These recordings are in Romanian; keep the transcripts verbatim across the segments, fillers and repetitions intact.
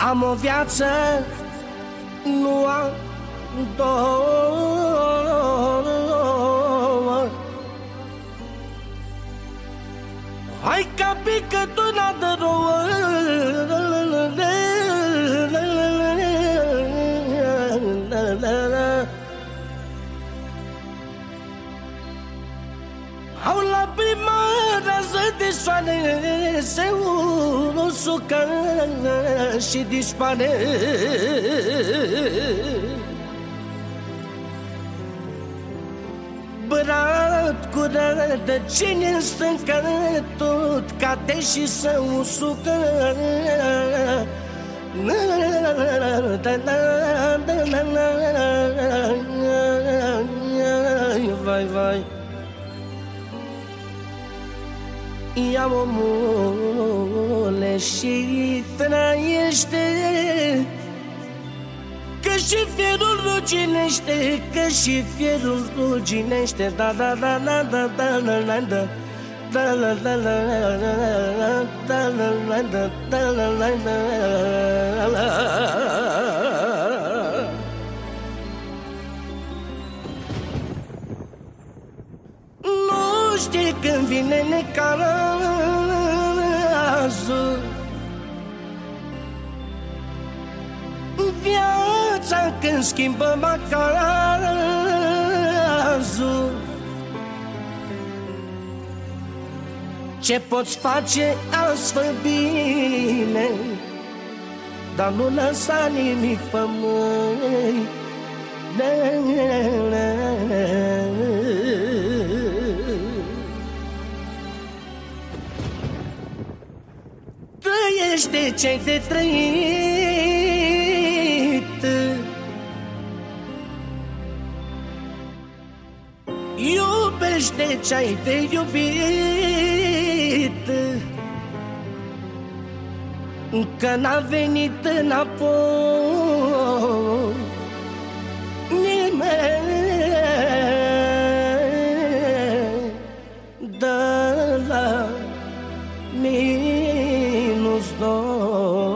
Am o viață, nu am două. Hai ca picătuna de rouă, au la prima rază de soare se usucă și dispare. Bărat cu rădăcini în stâncă, tot cade și se usucă. Vai, vai. Ia omule și trăiește, că și fierul ruginește, că și fierul ruginește. Da, da, da, da, da, da, da, da, da. Da la la la la da la la da da la la la. Nu știi când vine necazul, viața când schimbă macazul. Ce poți face azi, fă bine, dar nu lăsa nimic pe mâini. Trăiește ce-ai de trăit, iubește ce-ai de iubit, că n-a venit înapoi nimeni de la minus doi.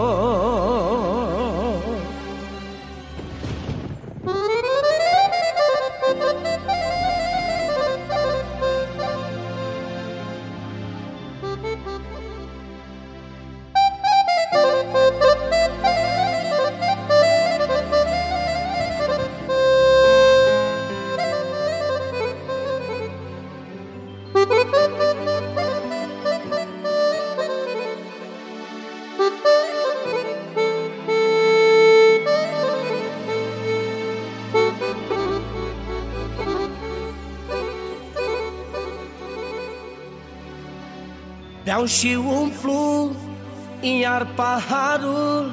Beau și umplu iar paharul,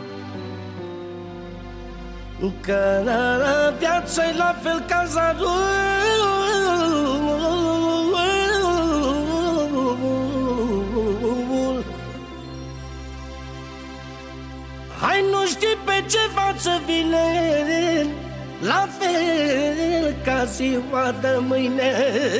că viața-i la fel ca zarul. Hai, nu știi pe ce față vine, la fel ca ziua de mâine.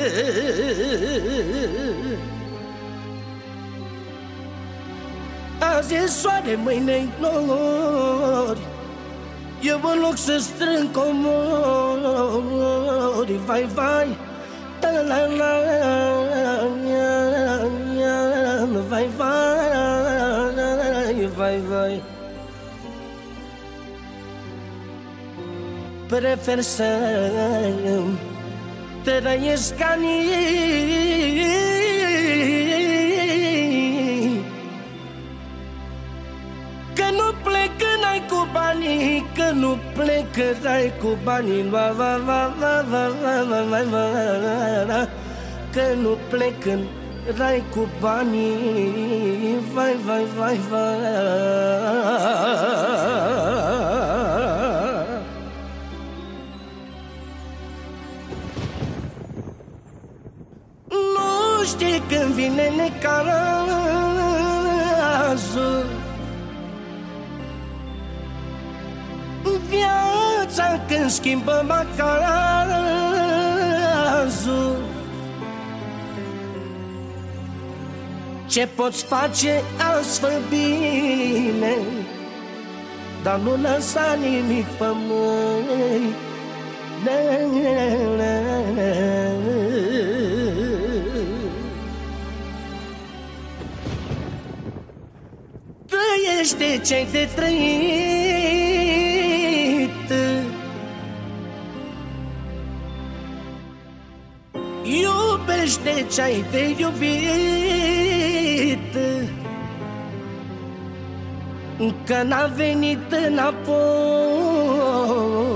Azi e soare, mâine-i nori, eu în loc să strâng comori. Vai, vai, la la la, vai, vai, vai, vai. Prefer să trăiesc anii, că nu plec n-ai cu banii, că nu plec n-ai cu banii. Va, va, va, va, va, va, va, va, va, va, că nu plec n-ai cu banii. Vai, vai, vai, vai. Nu știi când vine necazul, viața când schimbă macazul. Ce poți face azi, fă bine, dar nu lăsa nimic pe mâini. Trăiește ce-ai de trăit, iubește ce-ai de iubit, că n-a venit înapoi.